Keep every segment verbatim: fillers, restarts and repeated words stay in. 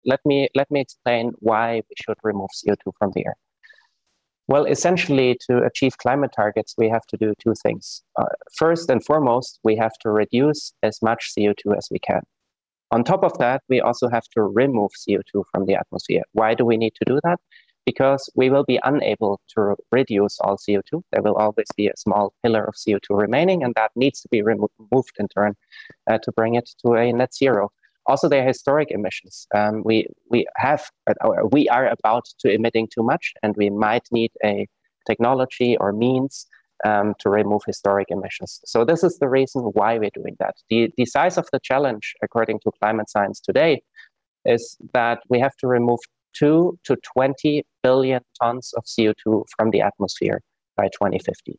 let me let me explain why we should remove C O two from the air. Well, essentially, to achieve climate targets, we have to do two things. Uh, first and foremost, we have to reduce as much C O two as we can. On top of that, we also have to remove C O two from the atmosphere. Why do we need to do that? Because we will be unable to reduce all C O two. There will always be a small pillar of C O two remaining, and that needs to be removed in turn uh, to bring it to a net zero. Also, there are historic emissions. Um, we we have uh, we are about to emitting too much, and we might need a technology or means um, to remove historic emissions. So this is the reason why we're doing that. The the size of the challenge, according to climate science today, is that we have to remove two to twenty billion tons of C O two from the atmosphere by twenty fifty.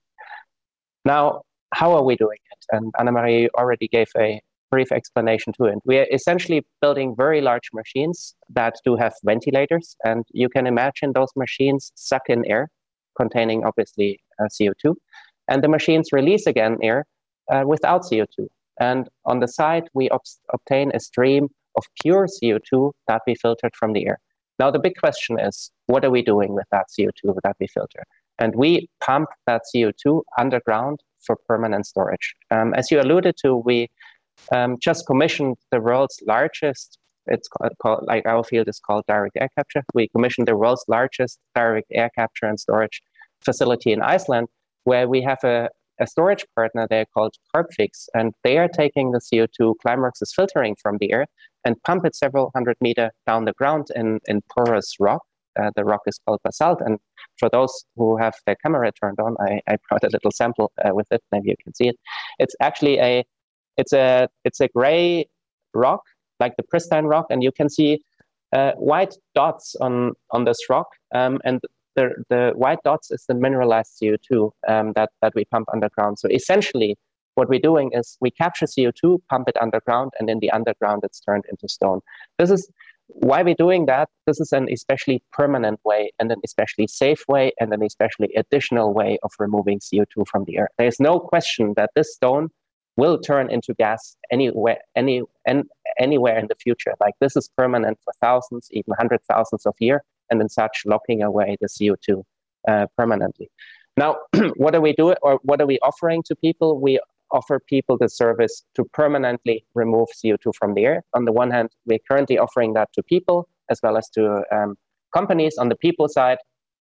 Now, how are we doing it? And Anna-Marie already gave a brief explanation to it. We are essentially building very large machines that do have ventilators, and you can imagine those machines suck in air containing obviously uh, C O two, and the machines release again air uh, without C O two. And on the side, we ob obtain a stream of pure C O two that we filtered from the air. Now, the big question is, what are we doing with that C O two that we filter? And we pump that C O two underground for permanent storage. Um, as you alluded to, we um, just commissioned the world's largest, it's called, called, like our field is called direct air capture. We commissioned the world's largest direct air capture and storage facility in Iceland, where we have a, a storage partner there called Carbfix, and they are taking the C O two Climeworks is filtering from the air and pump it several hundred meters down the ground in, in porous rock. Uh, the rock is called basalt, and for those who have their camera turned on, I, I brought a little sample uh, with it. Maybe you can see it. It's actually a, it's a, it's a gray rock, like the pristine rock, and you can see uh, white dots on on this rock, um, and the the white dots is the mineralized C O two um, that that we pump underground. So essentially, what we're doing is we capture C O two, pump it underground, and in the underground it's turned into stone. This is why we're doing that. This is an especially permanent way, and an especially safe way, and an especially additional way of removing C O two from the air. There's no question that this stone will turn into gas anywhere, any, and anywhere in the future. Like this is permanent for thousands, even hundred thousands of years, and in such locking away the C O two uh, permanently. Now, what are we doing, or what are we offering to people? We offer people the service to permanently remove C O two from the air. On the one hand, we're currently offering that to people as well as to um, companies. On the people side,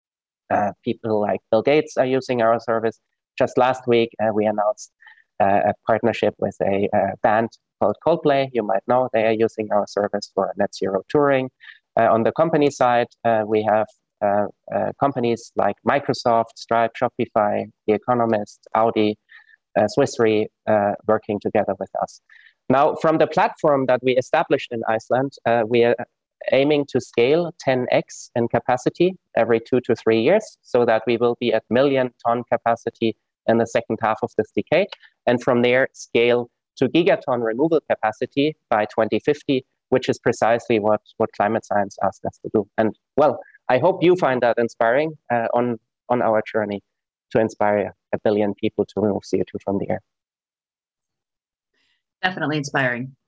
uh, people like Bill Gates are using our service. Just last week, uh, we announced uh, a partnership with a uh, band called Coldplay. You might know they are using our service for net zero touring. Uh, on the company side, uh, we have uh, uh, companies like Microsoft, Stripe, Shopify, The Economist, Audi, uh, Swiss Re uh, working together with us. Now, from the platform that we established in Iceland, uh, we are aiming to scale ten X in capacity every two to three years, so that we will be at million ton capacity in the second half of this decade. And from there, scale to gigaton removal capacity by twenty fifty, which is precisely what, what climate science asked us to do. And well, I hope you find that inspiring uh, on, on our journey to inspire a billion people to remove C O two from the air. Definitely inspiring.